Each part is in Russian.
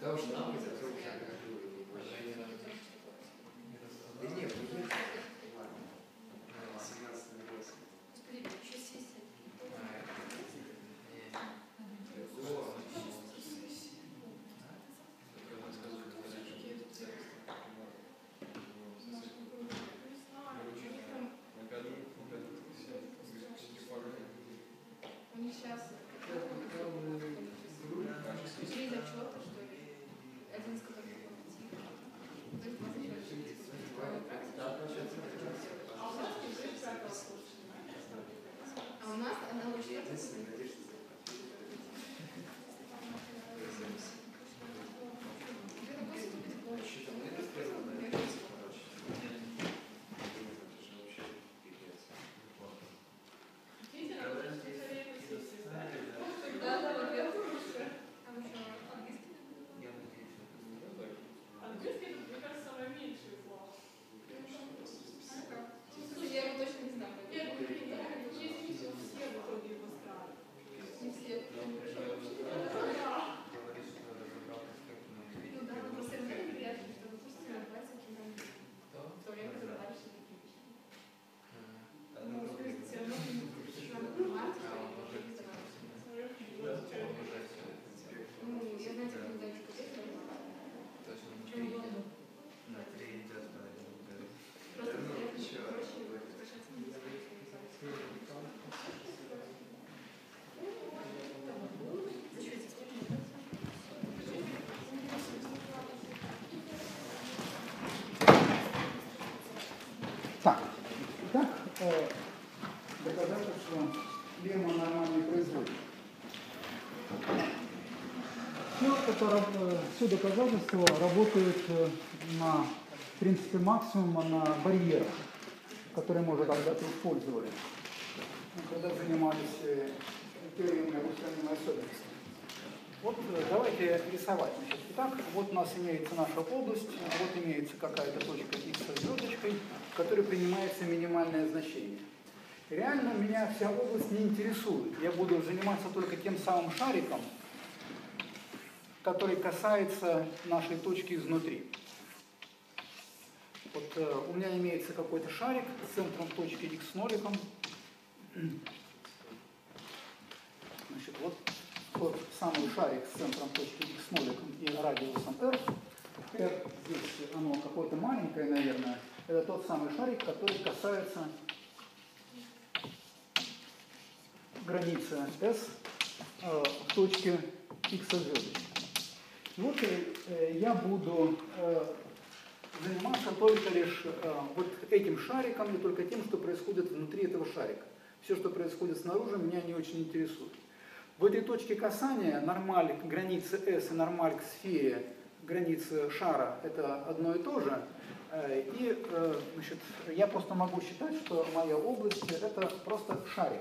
Доказательство лемма нормальный производный. Все доказательства работают на принципе максимума, на барьерах, которые мы уже когда-то использовали, когда занимались теорией устраненной особенности. Вот давайте рисовать. Значит, итак, вот у нас имеется наша область, вот имеется какая-то точка x со звездочкой, в которой принимается минимальное значение. Реально меня вся область не интересует. Я буду заниматься только тем самым шариком, который касается нашей точки изнутри. Вот у меня имеется какой-то шарик с центром точки x с ноликом. Значит, вот тот самый шарик с центром точки x с ноликом и радиусом r. R здесь оно какое-то маленькое, наверное. Это тот самый шарик, который касается границы s в точке x со звездочкой. Вот я буду заниматься только лишь вот этим шариком и только тем, что происходит внутри этого шарика. Все, что происходит снаружи, меня не очень интересует. В этой точке касания нормаль к границе S и нормаль к сфере границы шара это одно и то же. И значит, я просто могу считать, что моя область это просто шарик.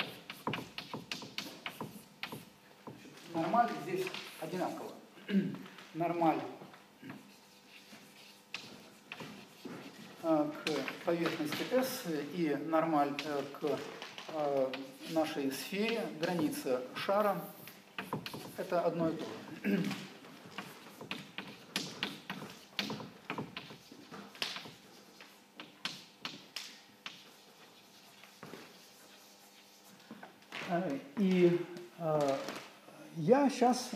Значит, нормаль здесь одинаково. Нормаль к поверхности S и нормаль к нашей сфере, граница шара, это одно и то же. И я сейчас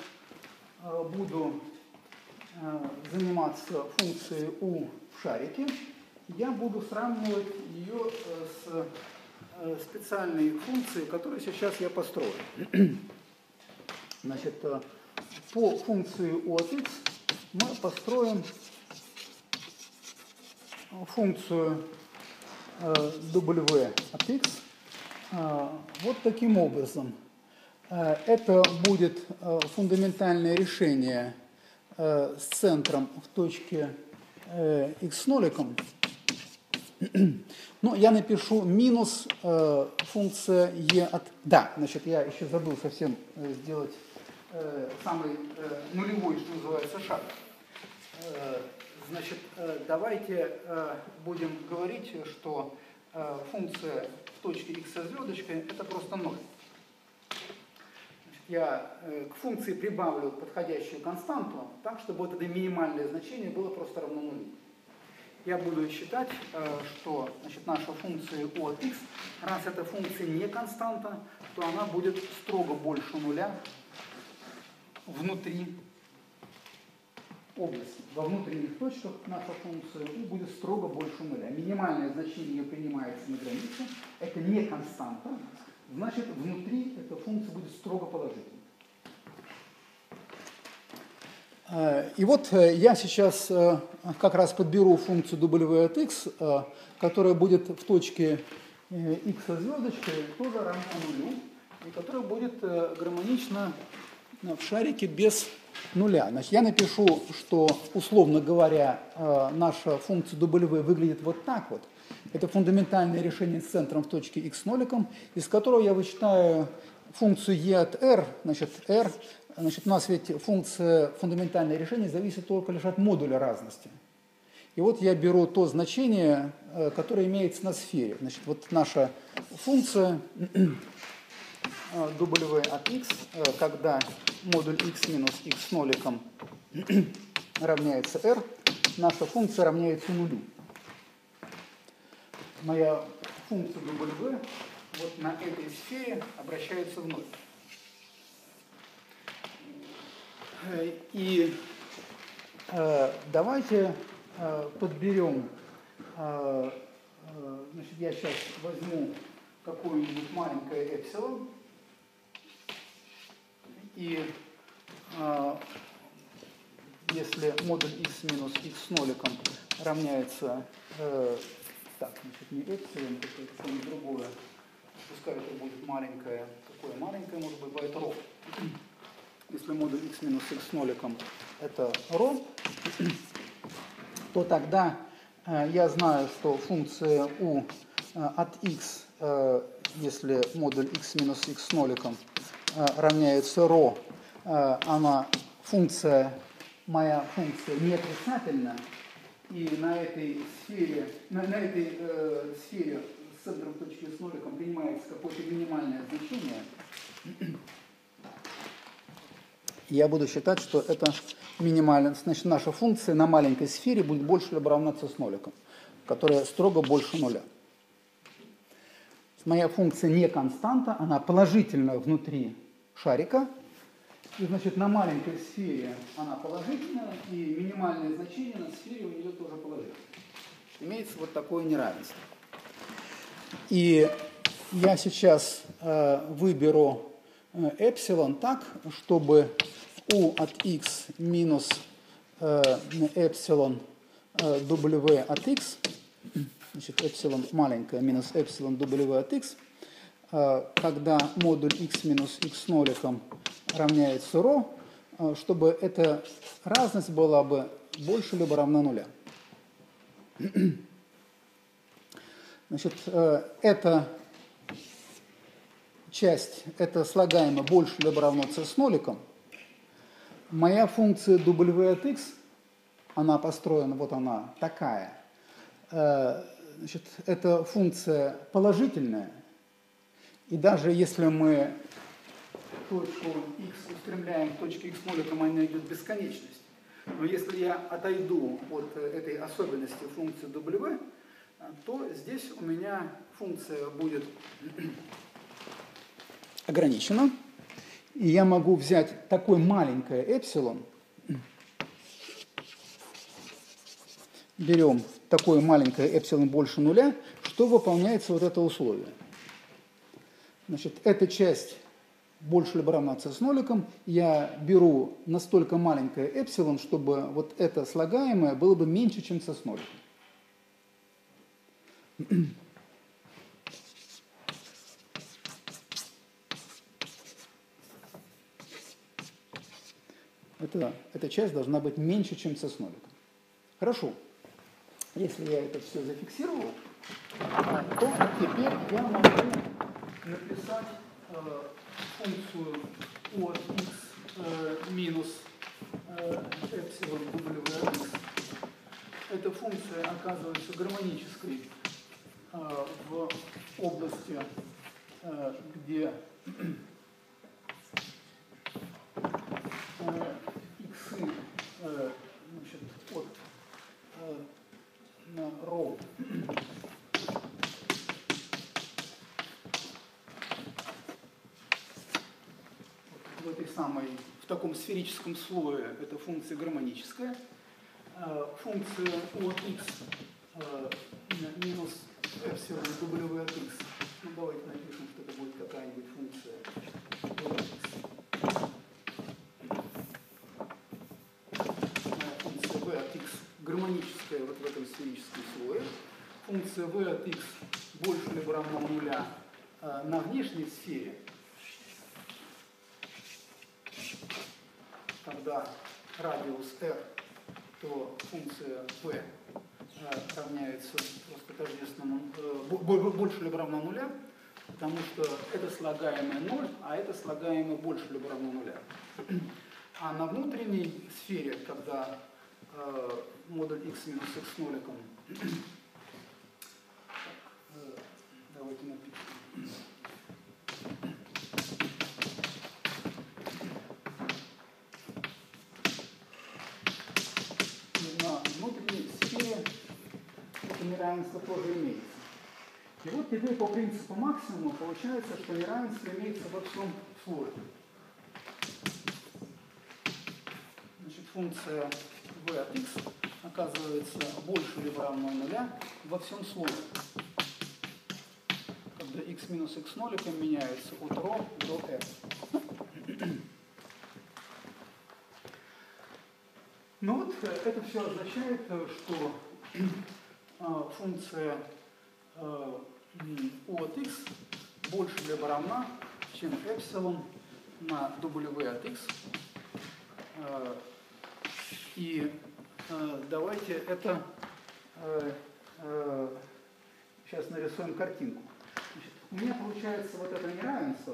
буду заниматься функцией U в шарике. Я буду сравнивать ее с специальной функцией, которую сейчас я построю. Значит, по функции U от x мы построим функцию W от x вот таким образом. Это будет фундаментальное решение с центром в точке x с ноликом. Но я напишу минус функция e от... Да, значит, я еще забыл совсем сделать самый нулевой, что называется, шаг. Значит, давайте будем говорить, что функция в точке x со звездочкой это просто 0. Значит, я к функции прибавлю подходящую константу, так, чтобы вот это минимальное значение было просто равно нулю. Я буду считать, что значит, наша функция u от x, раз эта функция не константа, то она будет строго больше нуля внутри области. Во внутренних точках наша функция u будет строго больше нуля. Минимальное значение ее принимается на границе. Это не константа. Значит, внутри эта функция будет строго положительной. И вот я сейчас как раз подберу функцию w от x, которая будет в точке x со звездочкой тоже равна нулю, и которая будет гармонична в шарике без нуля. Значит, я напишу, что, условно говоря, наша функция w выглядит вот так вот. Это фундаментальное решение с центром в точке x ноликом, из которого я вычитаю функцию e от r, значит, r. Значит, у нас ведь функция фундаментальное решение зависит только лишь от модуля разности. И вот я беру то значение, которое имеется на сфере. Значит, вот наша функция w от x, когда модуль x минус x ноликом равняется r, наша функция равняется нулю. Моя функция w вот на этой сфере обращается в ноль. И давайте подберем, значит, я сейчас возьму какое-нибудь маленькое эпсилон, и если модуль x минус x ноликом равняется, так, значит, не эпсилон, это что-нибудь другое, пускай это будет маленькое, какое маленькое, может быть, бывает ρ. Если модуль x минус x ноликом это ρ, то тогда я знаю, что функция u от x, если модуль x минус x ноликом равняется ρ, она моя функция не отрицательна, и на этой сфере с центром точки с ноликом принимается какое-то минимальное значение, я буду считать, что это минимально. Значит, наша функция на маленькой сфере будет больше либо равна c с ноликом, которая строго больше нуля. Моя функция не константа, она положительна внутри шарика. И, значит, на маленькой сфере она положительная, и минимальное значение на сфере у нее тоже положительное. Имеется вот такое неравенство. И я сейчас выберу эпсилон так, чтобы u от x минус эпсилон w от x, значит, эпсилон маленькое минус эпсилон w от x, когда модуль x минус x ноликом равняется ρ, чтобы эта разность была бы больше либо равна нуля. Значит, эта часть, это слагаемое больше либо равно c с ноликом. Моя функция w от x, она построена, вот она такая. Значит, эта функция положительная. И даже если мы точку x устремляем к точке x ноликом, она идет бесконечность. Но если я отойду от этой особенности функции w, то здесь у меня функция будет ограничена. И я могу взять такое маленькое эпсилон. Берем такое маленькое эпсилон больше нуля, что выполняется вот это условие. Значит, эта часть больше либо равна c с ноликом. Я беру настолько маленькое эпсилон, чтобы вот это слагаемое было бы меньше, чем c с ноликом. Эта часть должна быть меньше, чем c с ноликом. Хорошо. Если я это все зафиксировал, то теперь я могу написать функцию u от x минус эпсилон w от x. Эта функция оказывается гармонической в области, где в таком сферическом слое это функция гармоническая. Функция U от x минус эпсилон w от x. Ну, давайте напишем, что это будет какая-нибудь функция U от x. Функция v от x гармоническая вот в этом сферическом слое. Функция v от x больше либо равно нуля на внешней сфере, когда радиус r, то функция v равняется просто тождественному, больше либо равно нуля, потому что это слагаемое 0, а это слагаемое больше либо равно нуля. А на внутренней сфере, когда модуль x минус x ноликом, давайте напишем. На внутренней сфере это неравенство тоже имеется. И вот теперь по принципу максимума получается, что неравенство имеется во всем слое. Значит, функция v от x оказывается больше либо равно нуля во всем слое. Когда x минус x ноликом меняется от ρ до r. Ну вот, это все означает, что функция u от x больше либо равна, чем эпсилон на w от x. И давайте это сейчас нарисуем картинку. Значит, у меня получается вот это неравенство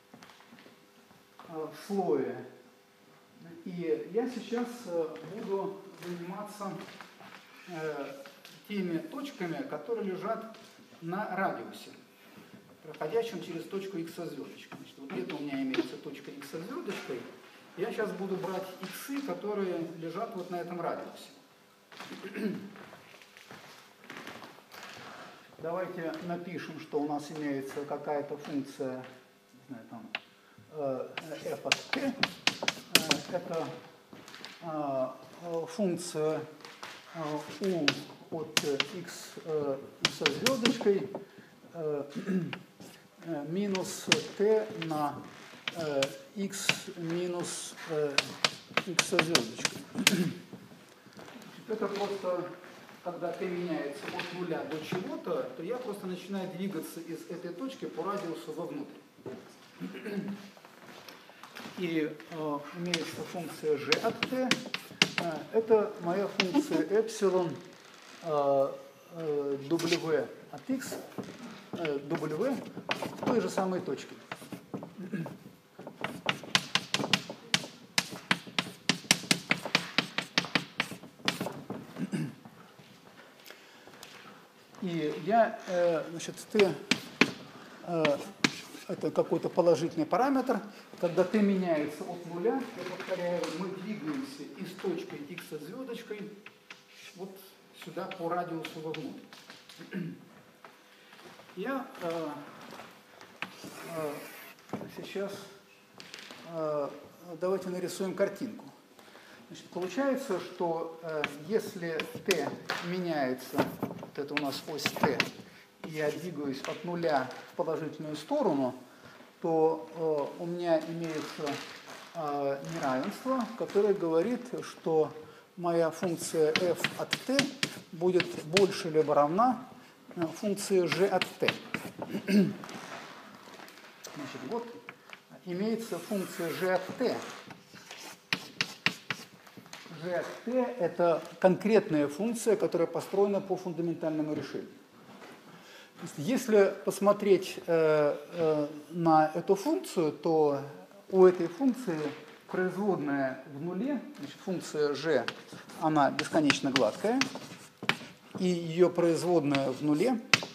в слое. И я сейчас буду заниматься теми точками, которые лежат на радиусе, проходящем через точку x со звездочкой. Значит, вот где-то у меня имеется точка x со звездочкой. Я сейчас буду брать иксы, которые лежат вот на этом радиусе. Давайте напишем, что у нас имеется какая-то функция, не знаю, там, f от t. Это функция u от x со звездочкой минус t на x минус x со звездочкой. Это просто, когда t меняется от нуля до чего-то, то я просто начинаю двигаться из этой точки по радиусу вовнутрь. И имеется функция g от t. Это моя функция эпсилон w от x, w в той же самой точке. И я, значит, t это какой-то положительный параметр. Когда t меняется от нуля, я повторяю, мы двигаемся из точки x со звездочкой вот сюда по радиусу вовнутрь. Я сейчас давайте нарисуем картинку. Значит, получается, что если t меняется, вот это у нас ось t, и я двигаюсь от нуля в положительную сторону, то у меня имеется неравенство, которое говорит, что моя функция f от t будет больше либо равна функции g от t. Значит, вот имеется функция g от t. g от t – это конкретная функция, которая построена по фундаментальному решению. Если посмотреть на эту функцию, то у этой функции производная в нуле, значит, функция g, она бесконечно гладкая, и ее производная в нуле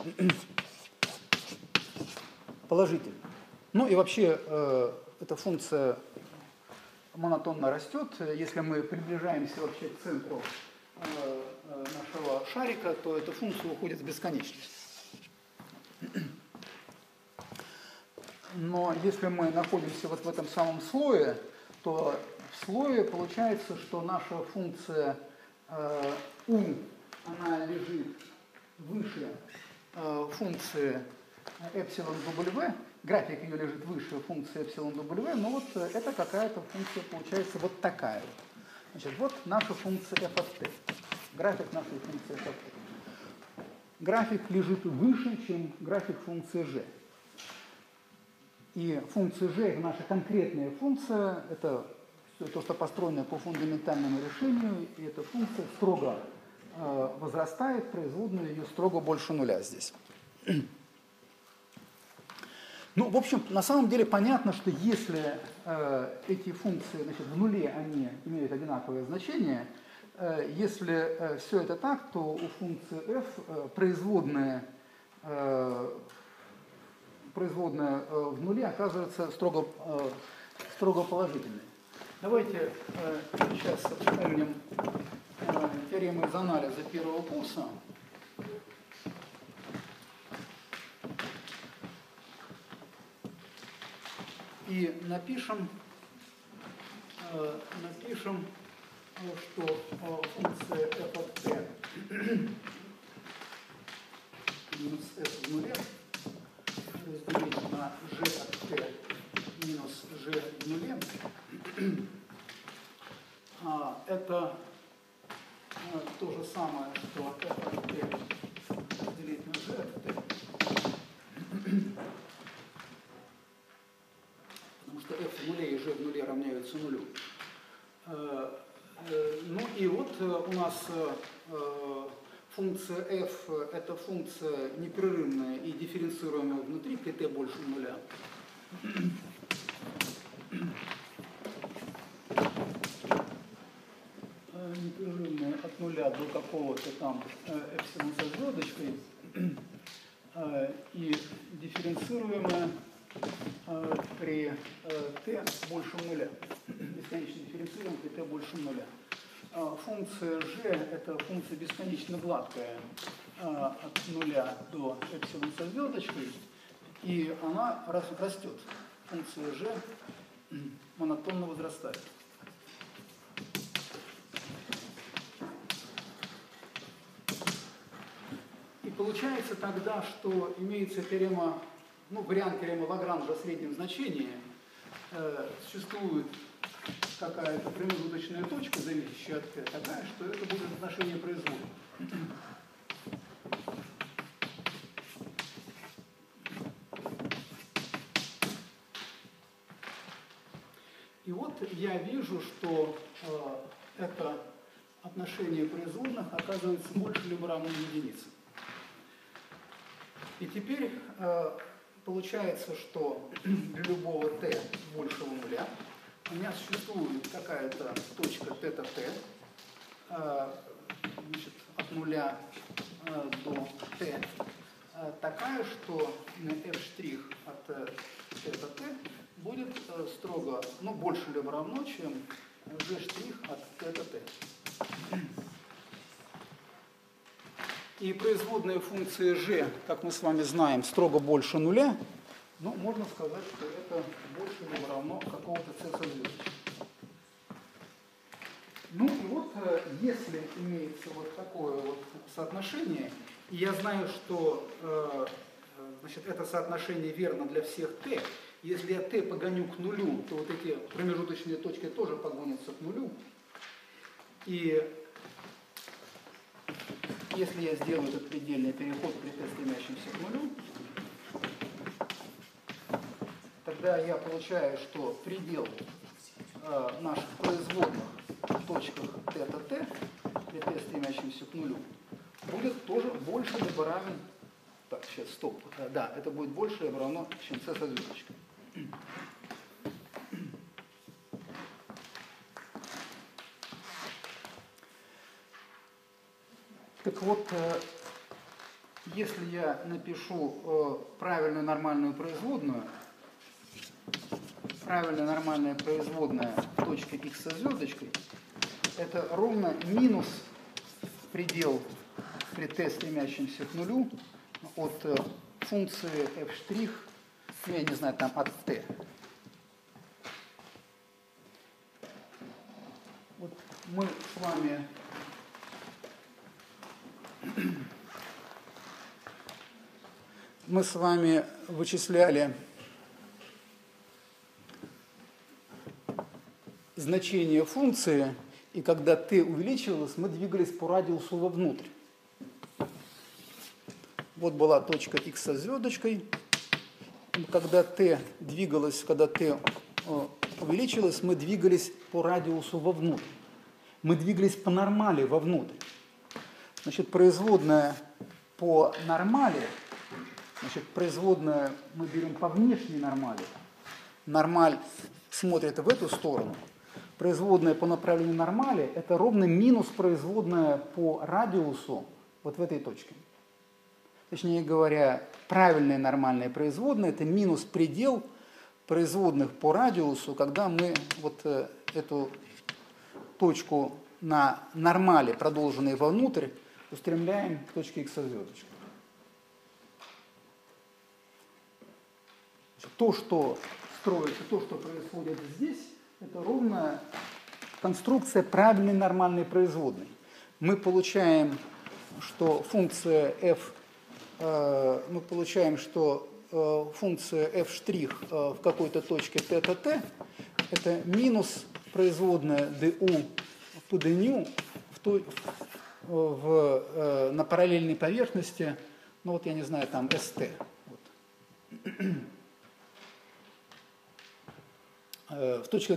положительная. Ну и вообще эта функция монотонно растет. Если мы приближаемся вообще к центру нашего шарика, то эта функция уходит в бесконечность. Но если мы находимся вот в этом самом слое, что в слое получается, что наша функция u, она лежит выше функции эпсилон w, график ее лежит выше функции эпсилон w, но вот это какая-то функция получается вот такая. Значит, вот наша функция f от t, график нашей функции f от t. График лежит выше, чем график функции g. И функция g, это наша конкретная функция, это то, что построено по фундаментальному решению, и эта функция строго возрастает, производная ее строго больше нуля здесь. Ну, в общем, на самом деле понятно, что если эти функции, значит, в нуле они имеют одинаковое значение, если все это так, то у функции f производная в нуле оказывается строго положительной. Давайте сейчас вспомним теорему из анализа первого курса. И напишем, что функция f от t минус f в нуле разделить на g от t минус g в нуле, это то же самое, что f от t разделить на g от t. Потому что f в нуле и g в нуле равняются нулю. Ну и вот у нас функция f – это функция непрерывная и дифференцируемая внутри при t больше нуля. Непрерывная от нуля до какого-то там эпсилон со звездочкой и дифференцируемая при t больше нуля. Бесконечно дифференцируемая при t больше нуля. Функция g – это функция бесконечно гладкая от нуля до эпсилон со звездочкой, и она растет. Функция g монотонно возрастает. И получается тогда, что имеется теорема, вариант теоремы Лагранжа о среднем значении, существует какая-то промежуточная точка, зависящая от t, такая, что это будет отношение производных. И вот я вижу, что это отношение производных оказывается больше либо равно единице. И теперь получается, что для любого t большего нуля у меня существует какая-то точка θ-t, от нуля до t, такая, что f' от θ-t будет строго, больше либо равно, чем g' от θ-t. И производная функция g, как мы с вами знаем, строго больше нуля, можно сказать, что это больше либо равно какого-то c со звездочкой. Ну и вот, если имеется вот такое вот соотношение, и я знаю, что это соотношение верно для всех t, если я t погоню к нулю, то вот эти промежуточные точки тоже погонятся к нулю. И если я сделаю этот предельный переход при t стремящемся к нулю, тогда я получаю, что предел наших производных в точках θ-t при t стремящемся к нулю будет тоже больше либо равен. Так, сейчас, стоп. Да, это будет больше либо равно, чем c со звездочкой. Так вот, если я напишу правильную нормальную производную, правильная нормальная производная в точке x со звездочкой, это ровно минус предел при t стремящемся к нулю от функции f', я не знаю, там от t. вот мы с вами вычисляли значение функции, и когда t увеличивалось, мы двигались по радиусу вовнутрь. Вот была точка x со звездочкой. Когда t двигалась, когда t увеличилось, мы двигались по радиусу вовнутрь. Мы двигались по нормали вовнутрь. Значит, производная по нормали, значит, производная мы берем по внешней нормали. Нормаль смотрит в эту сторону. Производная по направлению нормали – это ровно минус производная по радиусу вот в этой точке. Точнее говоря, правильная нормальная производная – это минус предел производных по радиусу, когда мы вот эту точку на нормали, продолженной вовнутрь, устремляем к точке x со звездочкой. То, что строится, то, что происходит здесь, это ровно конструкция правильной нормальной производной. Мы получаем, что функция f, функция f' в какой-то точке θ это минус производная du по dν на параллельной поверхности, ну вот я не знаю, там st. Вот. В точке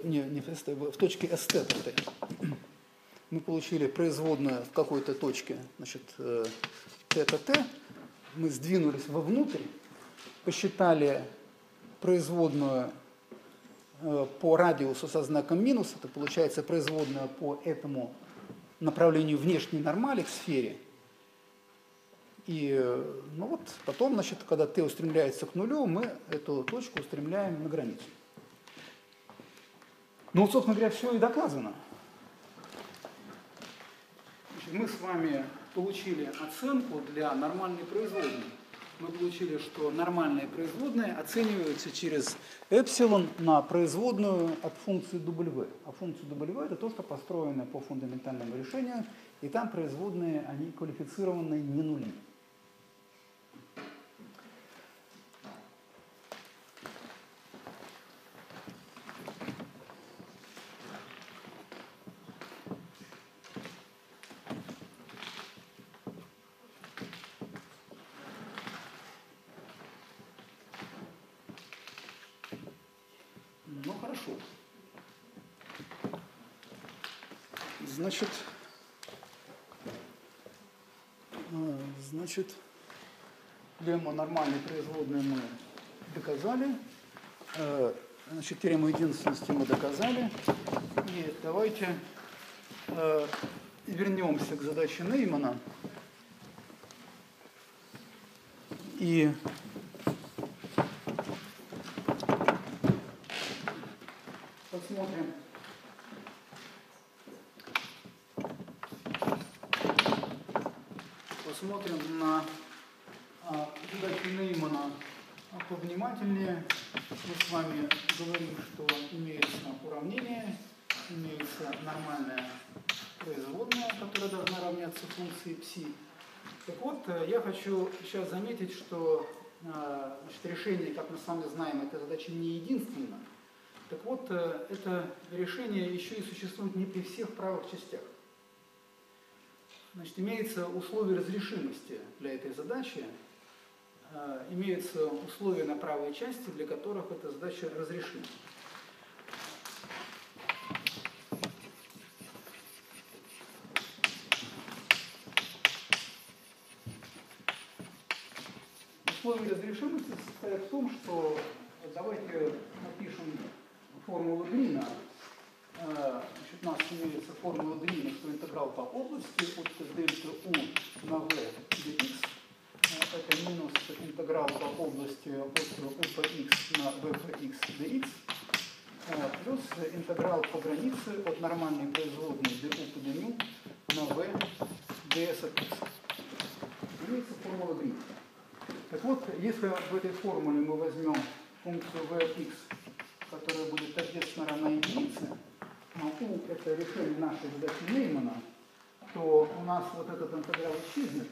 st мы получили производную в какой-то точке, значит, θ, мы сдвинулись вовнутрь, посчитали производную по радиусу со знаком минус, это получается производная по этому направлению внешней нормали к сфере. И ну вот, потом, значит, когда t устремляется к нулю, мы эту точку устремляем на границу. Ну, вот, собственно говоря, все и доказано. Значит, мы с вами получили оценку для нормальной производной. Мы получили, что нормальные производные оцениваются через эпсилон на производную от функции w. А функция w это то, что построено по фундаментальному решению, и там производные, они квалифицированные не нули. Ну, хорошо. Значит, теорему нормальной производной мы доказали. Значит, теорему единственности мы доказали. И давайте вернемся к задаче Неймана. И посмотрим на задачу Неймана повнимательнее. Мы с вами говорим, что имеется уравнение, имеется нормальная производная, которая должна равняться функции ψ. Так вот, я хочу сейчас заметить, что значит, решение, как мы с вами знаем, этой задачи не единственно. Так вот, это решение еще и существует не при всех правых частях. Значит, имеется условие разрешимости для этой задачи, имеются условия на правой части, для которых эта задача разрешима. Условие разрешимости состоит в том, что давайте напишем формулу Грина. Значит, у нас имеется формула Грина, что интеграл по области от дельта u на v dx это минус интеграл по области от u по x на v по x dx плюс интеграл по границе от нормальной производной du по dν на v ds от x. Имеется формула Грина. Так вот, если в этой формуле мы возьмем функцию v от x, которая будет, соответственно, равна единице, но u это решение нашей задачи Неймана, то у нас вот этот интеграл исчезнет.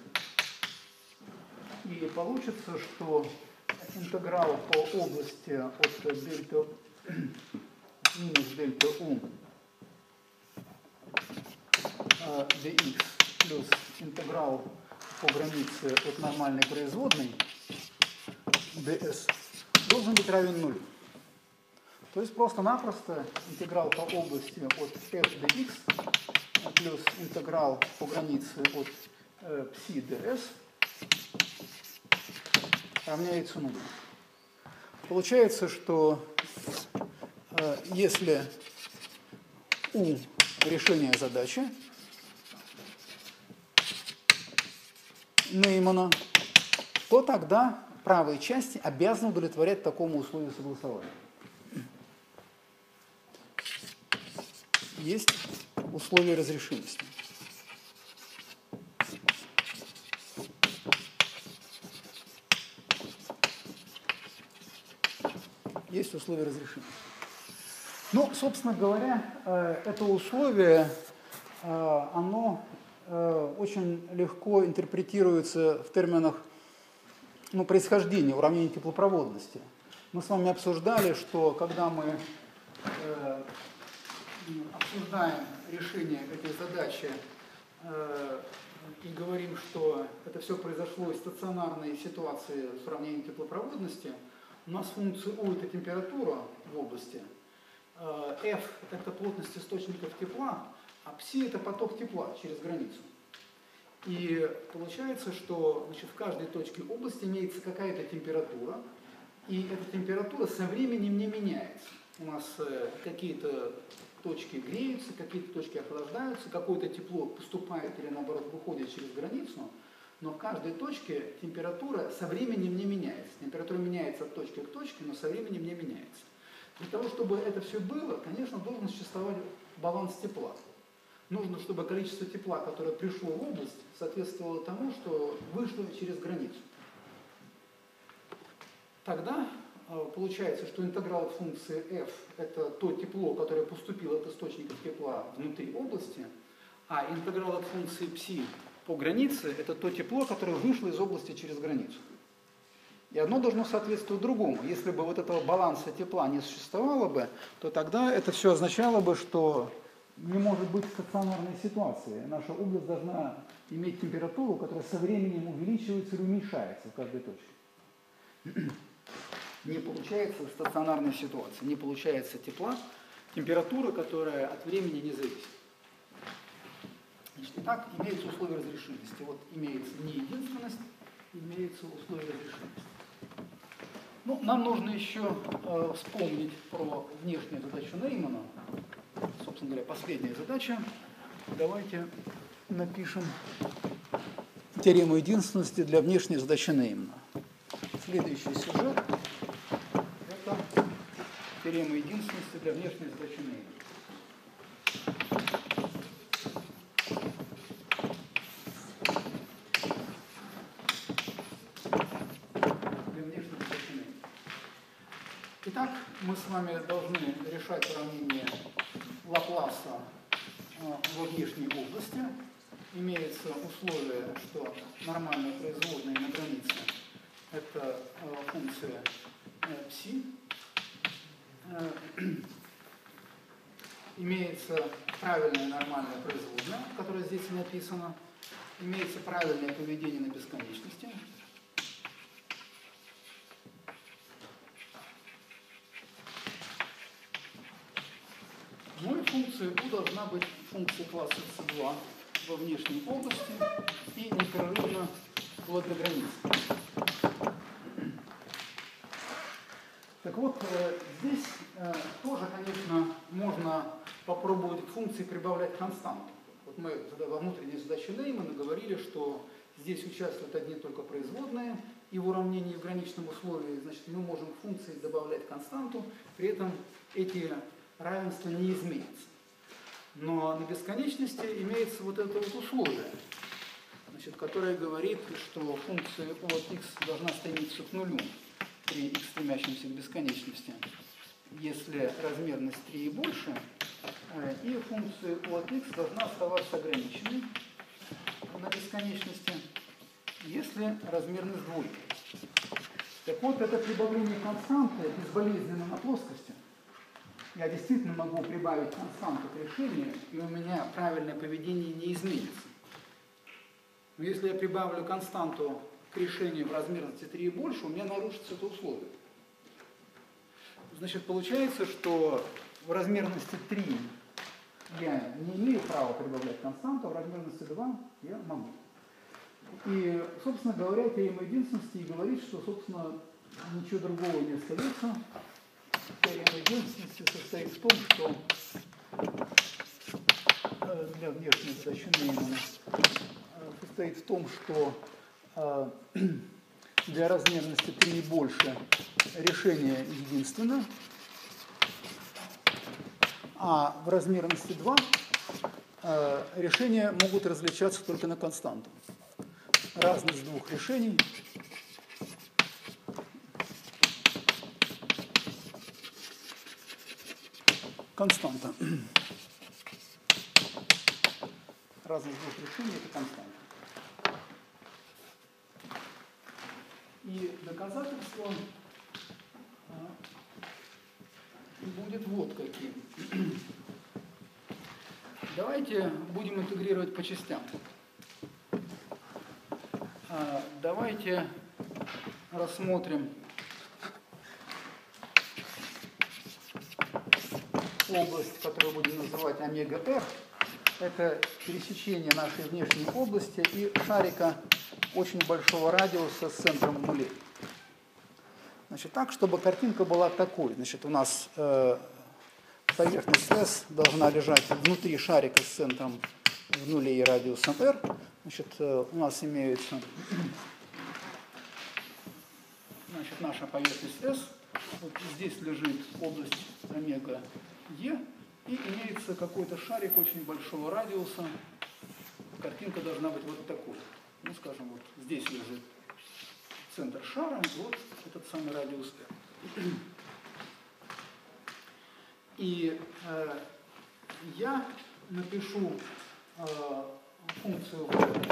И получится, что интеграл по области от дельта минус дельта u dx плюс интеграл по границе от нормальной производной ds должен быть равен нулю. То есть просто-напросто интеграл по области от f dx плюс интеграл по границе от psi ds равняется нулю. Получается, что если u решение задачи Неймана, то тогда правые части обязаны удовлетворять такому условию согласования. Есть условия разрешимости. Есть условия разрешимости. Ну, собственно говоря, это условие, оно очень легко интерпретируется в терминах происхождения уравнения теплопроводности. Мы с вами обсуждали, что когда мы обсуждаем решение этой задачи и говорим, что это все произошло из стационарной ситуации с уравнением теплопроводности, у нас функция U – это температура в области, F – это плотность источников тепла, а psi – это поток тепла через границу. И получается, что в каждой точке области имеется какая-то температура, и эта температура со временем не меняется. У нас какие-то точки греются, какие-то точки охлаждаются, какое-то тепло поступает или наоборот выходит через границу, но в каждой точке температура со временем не меняется. Температура меняется от точки к точке, но со временем не меняется. Для того, чтобы это все было, конечно, должен существовать баланс тепла. Нужно, чтобы количество тепла, которое пришло в область, соответствовало тому, что вышло через границу. Тогда получается, что интеграл функции f – это то тепло, которое поступило от источников тепла внутри области, а интеграл от функции psi по границе – это то тепло, которое вышло из области через границу. И одно должно соответствовать другому. Если бы вот этого баланса тепла не существовало бы, то тогда это все означало бы, что не может быть стационарной ситуации. Наша область должна иметь температуру, которая со временем увеличивается или уменьшается в каждой точке. Не получается стационарной ситуации, не получается тепла, температура, которая от времени не зависит. Значит, итак, имеются условия разрешимости. Вот имеется неединственность, имеются условия разрешимости. Ну, нам нужно еще вспомнить про внешнюю задачу Неймана. Собственно говоря, последняя задача. Давайте напишем теорему единственности для внешней задачи Неймана. Следующий сюжет – это теорема единственности для внешней задачи Неймана. Итак, мы с вами должны решать уравнение Лапласа во внешней области. Имеется условие, что нормальная производная на границе – это функция psi. Имеется правильная нормальная производная, которая здесь и написана. Имеется правильное поведение на бесконечности. Ну и функция U должна быть функцией класса C2 во внешней области и непрерывно вплоть до границы. Так вот, здесь тоже, конечно, можно попробовать к функции прибавлять константу. Вот мы во внутренней задаче Неймана говорили, что здесь участвуют одни только производные, и в уравнении в граничном условии, значит, мы можем к функции добавлять константу, при этом эти равенство не изменится. Но на бесконечности имеется вот это вот условие, значит, которое говорит, что функция u от x должна стремиться к нулю при x стремящемся к бесконечности, если размерность 3 и больше, И функция u от x должна оставаться ограниченной на бесконечности, если размерность двойки. Так вот, это прибавление константы безболезненно на плоскости. Я действительно могу прибавить константу к решению, и у меня правильное поведение не изменится. Но если я прибавлю константу к решению в размерности 3 и больше, у меня нарушится это условие. Значит, получается, что в размерности 3 я не имею права прибавлять константу, а в размерности 2 я могу. И, собственно говоря, теорема единственности говорит, что, собственно, ничего другого не остается. Теорема единственности состоит в том, что для внешней задачи Неймана состоит в том, что для размерности 3 и больше решение единственно, а в размерности 2 решения могут различаться только на константу. Разность двух решений константа. Разность двух решений – это константа. И доказательство будет вот каким. Давайте будем интегрировать по частям. Давайте рассмотрим область, которую будем называть омега-r. Это пересечение нашей внешней области и шарика очень большого радиуса с центром в нуле. Значит, так, чтобы картинка была такой. Значит, у нас поверхность S должна лежать внутри шарика с центром в нуле и радиусом r. Значит, у нас имеется наша поверхность S. Вот здесь лежит область омега E. И имеется какой-то шарик очень большого радиуса. Картинка должна быть вот такой. Ну, скажем, вот здесь лежит центр шара, и вот этот самый радиус R. И я напишу функцию,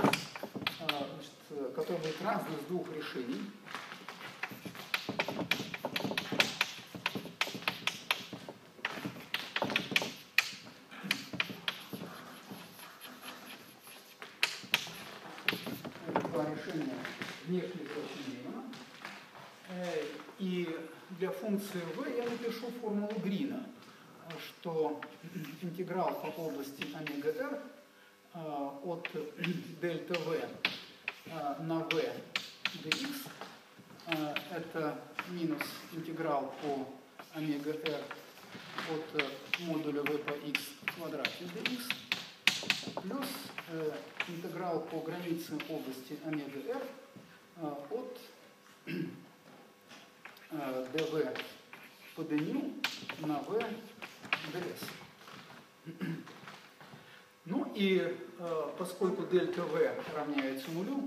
которая будет разность двух решений. Два решения внешних значений. И для функции v я напишу формулу Грина, что интеграл по области омега-r от дельта v на v dx это минус интеграл по омега-r от модуля v по x в квадрате dx плюс интеграл по границе области омега-r от dv по dν на v ds. Ну и поскольку дельта v равняется нулю,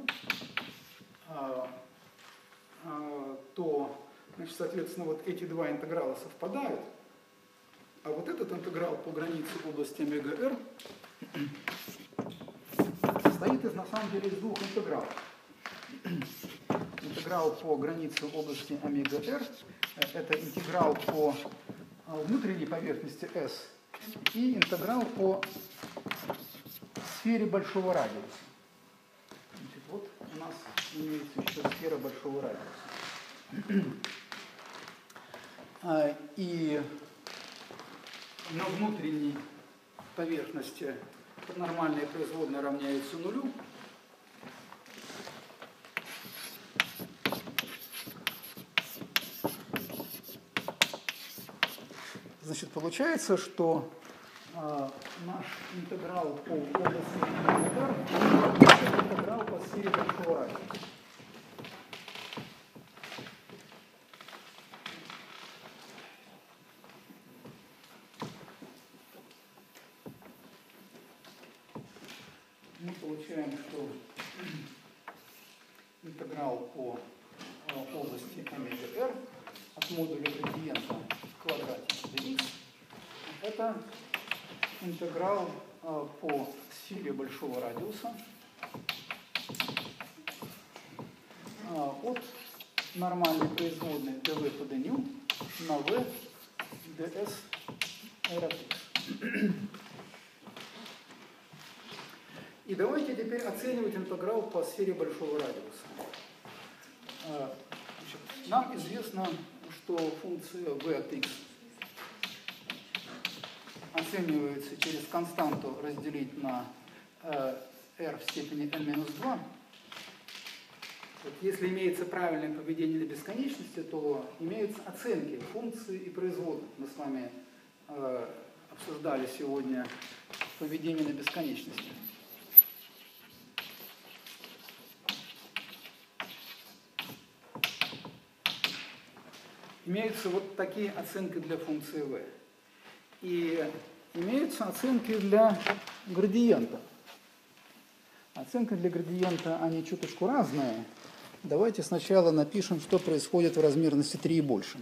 то, значит, соответственно, вот эти два интеграла совпадают, а вот этот интеграл по границе области омега-r состоит на самом деле из двух интегралов. Интеграл по границе области омега-r – это интеграл по внутренней поверхности S и интеграл по сфере большого радиуса. Значит, вот у нас имеется еще сфера большого радиуса. И на внутренней поверхности нормальная производная равняется нулю. Значит, получается, что наш интеграл по области омега-r это интеграл по сфере большого радиуса. Мы получаем, что интеграл по области омега-r от модуля градиента в квадрате dx это интеграл по сфере большого радиуса от нормальной производной dv по dν на v ds r от x. И давайте теперь оценивать интеграл по сфере большого радиуса. Значит, нам известно, что функция v от x оценивается через константу разделить на r в степени n-2. Если имеется правильное поведение до бесконечности, то имеются оценки функции и производных. Мы с вами обсуждали сегодня поведение на бесконечности. Имеются вот такие оценки для функции v. И имеются оценки для градиента. Оценки для градиента, они чуточку разные. Давайте сначала напишем, что происходит в размерности 3 и больше.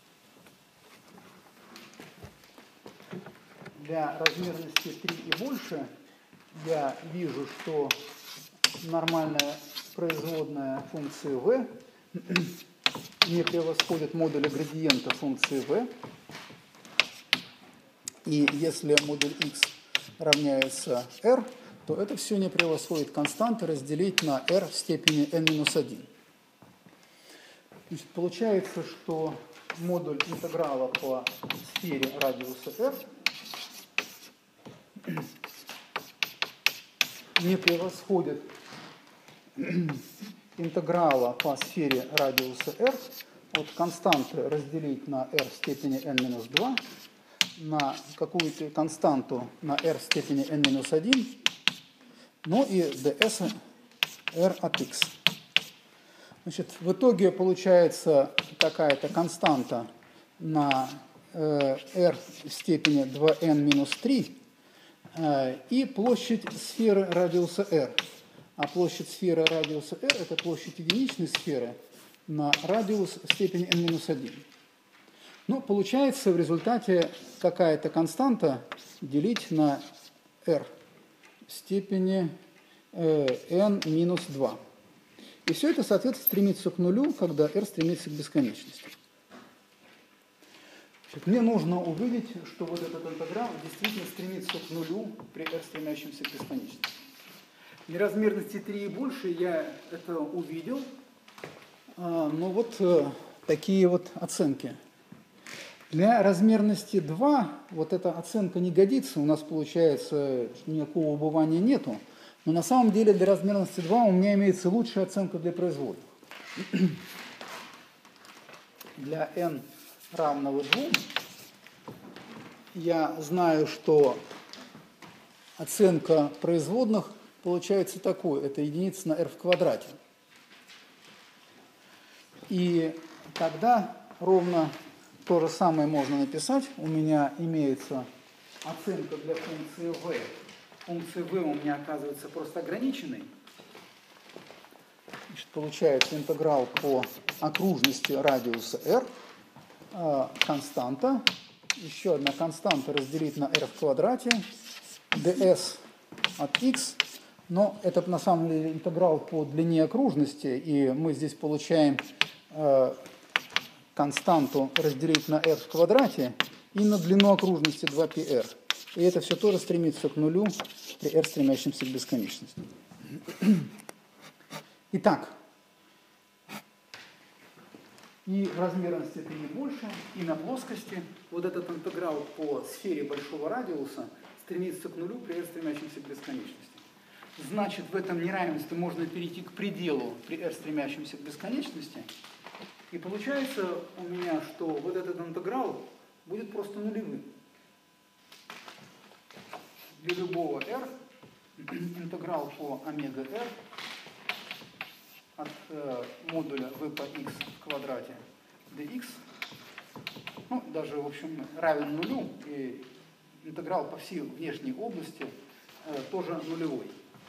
Для размерности 3 и больше я вижу, что нормальная производная функции v не превосходит модуля градиента функции v. И если модуль x равняется r, то это все не превосходит константы разделить на r в степени n-1. Значит, получается, что модуль интеграла по сфере радиуса r не превосходит интеграла по сфере радиуса r от константы разделить на r в степени n-2 на какую-то константу на r в степени n-1, ну и ds r от x. Значит, в итоге получается какая-то константа на r в степени 2n-3 и площадь сферы радиуса r. А площадь сферы радиуса r – это площадь единичной сферы на радиус в степени n-1. Ну, получается в результате какая-то константа делить на r в степени n-2. И все это, соответственно, стремится к нулю, когда r стремится к бесконечности. Значит, мне нужно увидеть, что вот этот интеграл действительно стремится к нулю при r, стремящемся к бесконечности. Для размерности 3 и больше я это увидел. Ну вот такие вот оценки. Для размерности 2 вот эта оценка не годится, у нас получается никакого убывания нету. Но на самом деле для размерности 2 у меня имеется лучшая оценка для производных. Для n равного 2 я знаю, что оценка производных получается такой. Это единица на r в квадрате. И тогда ровно то же самое можно написать. У меня имеется оценка для функции v. Функция v у меня оказывается просто ограниченной. Значит, получается интеграл по окружности радиуса r, константа, еще одна константа разделить на r в квадрате, ds от x, но это на самом деле интеграл по длине окружности, и мы здесь получаем константу разделить на r в квадрате и на длину окружности 2πr. И это все тоже стремится к нулю при r, стремящемся к бесконечности. Итак, и в размерности 3 и больше, и на плоскости вот этот интеграл по сфере большого радиуса стремится к нулю при r, стремящемся к бесконечности. Значит, в этом неравенстве можно перейти к пределу при r, стремящемся к бесконечности. И получается у меня, что вот этот интеграл будет просто нулевым. Для любого r интеграл по омега r от модуля v по x в квадрате dx, ну, даже, в общем, равен нулю, и интеграл по всей внешней области тоже нулевой.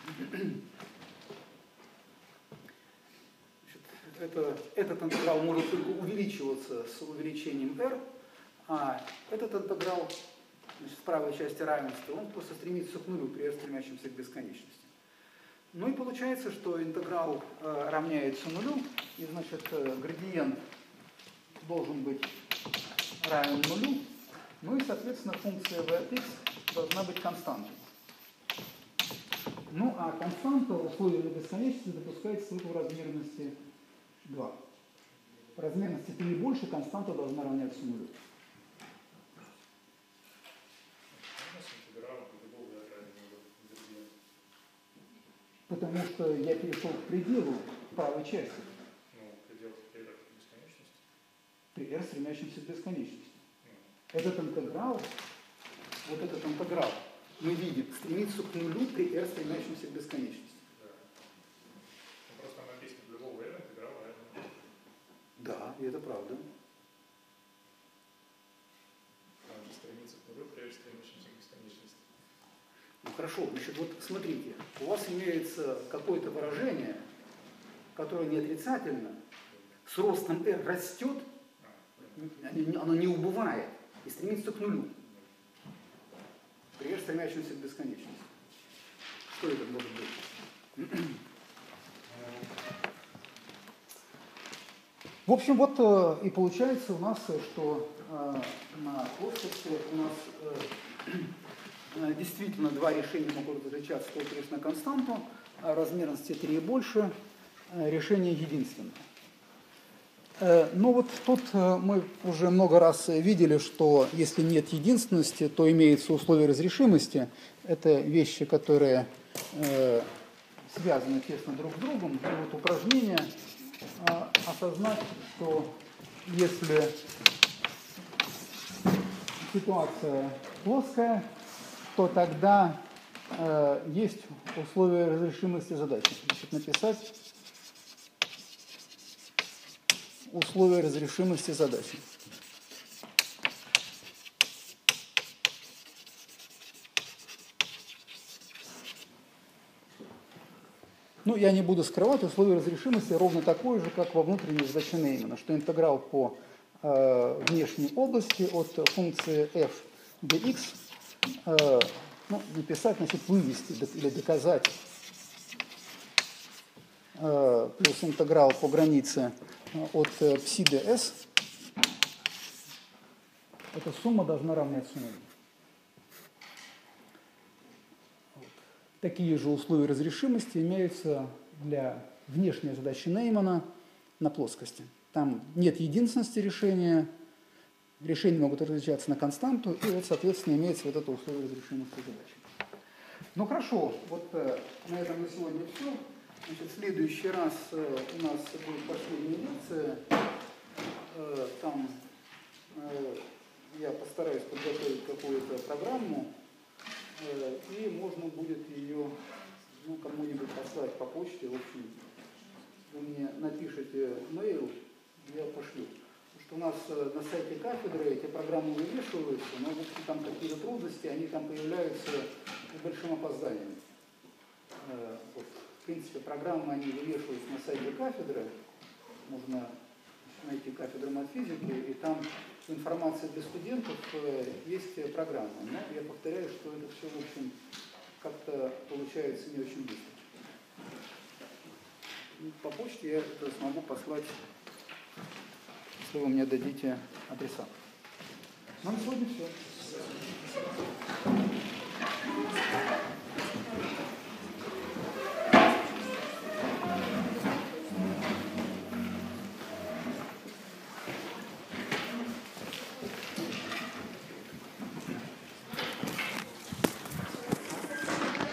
Этот интеграл может только увеличиваться с увеличением r, а этот интеграл значит, в правой части равенства, он просто стремится к нулю при r, стремящемся к бесконечности. Ну и получается, что интеграл равняется нулю, и значит градиент должен быть равен нулю, ну и соответственно функция v от x должна быть константой. Ну а константа в условиях бесконечности допускается только в размерности 2. В размерности 3 и больше константа должна равняться нулю. Потому что я перешел к пределу правой части. Ну, предел при r бесконечности. При r, стремящемся к бесконечности. Этот интеграл, вот этот интеграл, мы видим, стремится к нулю при r, стремящемся к бесконечности. Да. Ну, просто там написано, для любого r интеграл равен. Да, и это правда. Он же стремится к нулю при r, стремящемся к бесконечности. Ну хорошо, значит, вот смотрите, у вас имеется какое-то выражение, которое не отрицательно, с ростом r растет, оно не убывает и стремится к нулю. При r, стремящемся к бесконечности. Что это может быть? В общем, вот и получается у нас, что на плоскости у нас действительно два решения могут различаться только лишь на константу, а размерности 3 и больше решение единственное. Но вот тут мы уже много раз видели, что если нет единственности, то имеются условия разрешимости. Это вещи, которые связаны тесно друг с другом. И вот упражнение осознать, что если ситуация плоская, то тогда есть условия разрешимости задачи. Значит, написать условия разрешимости задачи. Ну, я не буду скрывать, условие разрешимости ровно такое же, как во внутренней задаче Неймана, что интеграл по внешней области от функции f dx, ну, написать, значит, вывести или доказать плюс интеграл по границе от psi ds, эта сумма должна равняться нулю. Такие же условия разрешимости имеются для внешней задачи Неймана на плоскости. Там нет единственности решения, решения могут различаться на константу, и вот, соответственно, имеется вот это условие разрешимости задачи. Ну хорошо, вот на этом на сегодня все. Значит, в следующий раз у нас будет последняя лекция. Там я постараюсь подготовить какую-то программу, и можно будет ее кому-нибудь послать по почте. В общем, вы мне напишите mail, я пошлю. Потому что у нас на сайте кафедры эти программы вывешиваются, но в общем, там какие-то трудности, они там появляются с большим опозданием. Вот. В принципе, программы они вывешиваются на сайте кафедры. Можно найти кафедру матфизики, и там информация для студентов есть программа. Но я повторяю, что это все, в общем, как-то получается не очень быстро. По почте я это смогу послать, если вы мне дадите адреса. Ну, на сегодня все.